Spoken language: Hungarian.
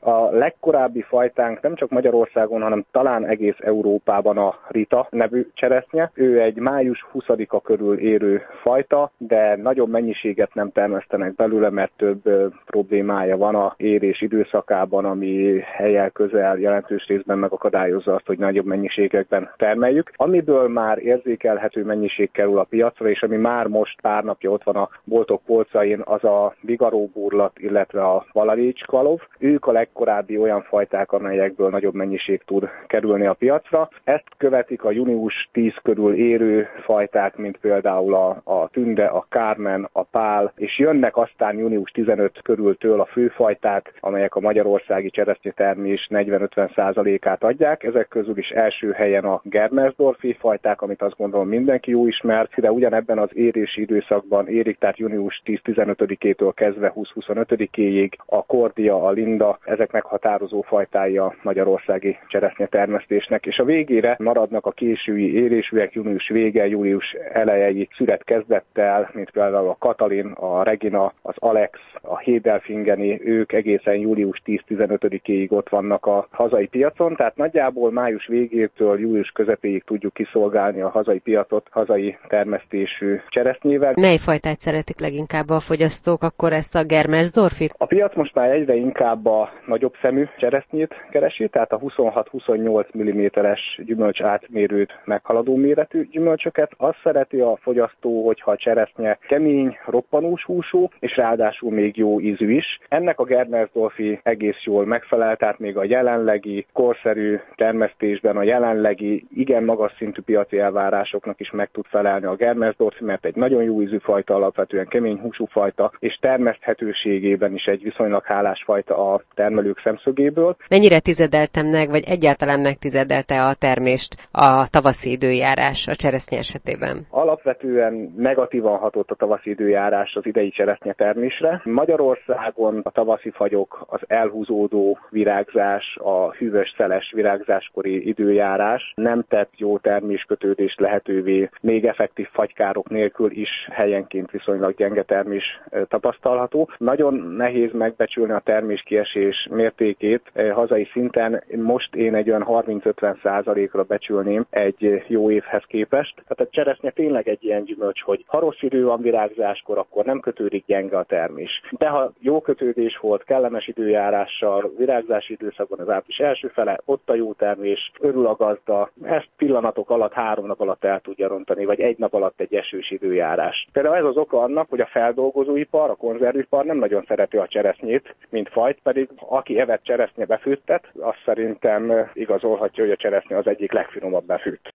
A legkorábbi fajtánk nem csak Magyarországon, hanem talán egész Európában a Rita nevű cseresznye. Ő egy május 20-a körül érő fajta, de nagyobb mennyiséget nem termesztenek belőle, mert több problémája van a érés időszakában, ami hellyel közel jelentős részben megakadályozza azt, hogy nagyobb mennyiségekben termeljük. Amiből már érzékelhető mennyiség kerül a piacra, és ami már most pár napja ott van a boltok polcain, az a bigaróburlat, illetve a valalécskvalov. Ők a legkorábbi olyan fajták, amelyekből nagyobb mennyiség tud kerülni a piacra. Ezt követik a június 10 körül érő fajták, mint például a tünde, a Carmen, a pál, és jönnek aztán június 15 körültől a főfajták, amelyek a magyarországi cseresznyetermés 40-50%-át adják. Ezek közül is első helyen a Germersdorfi fajták, amit azt gondolom mindenki jó ismer, de ugyanebben az érési időszakban érik, tehát június 10-15-től kezdve 20-25-éig a Cordia, a Linda, ezek meghatározó fajtái a magyarországi cseresznyetermesztésnek, és a végére maradnak a késői érésűek, június vége, július elejei szüret kezdettel, mint például a Katalin, a Regina, az Alex, a Hédelfingeni, ők egészen július 10-15-éig ott vannak a hazai piacon, tehát nagyjából május végétől július közepéig tudjuk kiszolgálni a hazai piacot hazai termesztésű cseresznyével. Mely fajtát szeretik leginkább a fogyasztók, akkor ezt a Germersdorfit? A piac most már egyre inkább a nagyobb szemű cseresznyét keresi, tehát a 26-28 mm-es gyümölcs átmérőt meghaladó méretű gyümölcsöket. Azt szereti a fogyasztó, hogyha a cseresznye kemény, roppanós húsú, és ráadásul még jó ízű is. Ennek a Germersdorfi egész jól megfelel, tehát még a jelenlegi korszerű termesztésben, a jelenlegi igen magas szintű piaci elvárásoknak is meg tud felelni a Germersdorfi, mert egy nagyon jó ízű fajta, alapvetően kemény húsú fajta, és termeszthetőségében is egy viszonylag hálás fajta a termelők szemszögéből. Mennyire tizedeltem meg, vagy egyáltalán megtizedelte a termést a tavaszi időjárás a cseresznye esetében? Alapvetően negatívan hatott a tavaszi időjárás az idei cseresznyetermésre. Magyarországon a tavaszi fagyok, az elhúzódó virágzás, a hűvös szeles virágzáskori időjárás nem tett jó terméskötődést lehetővé, még effektív fagykárok nélkül is helyenként viszonylag gyenge termés tapasztalható. Nagyon nehéz megbecsülni a terméskiesés mértékét hazai szinten. Most én egy olyan 30-50%-ra becsülném egy jó évhez képest. Tehát a cseresznye tényleg egy ilyen gyümölcs, hogy ha rossz idő van virágzáskor, akkor nem kötődik gyenge a termés. De ha jó kötődés volt, kellemes időjárással, virágzási időszakban az április első fele, ott a jó termés, örül a gazda, ezt pillanatok alatt, 3 nap alatt el tudja rontani, vagy egy nap alatt egy esős időjárás. Például ez az oka annak, hogy a feldolgozóipar, a konzervipar nem nagyon szereti a cseresznyét, mint fajt, pedig aki evett cseresznye befőttet, azt szerintem igazolhatja, hogy a cseresznye az egyik legfinomabb befőtt.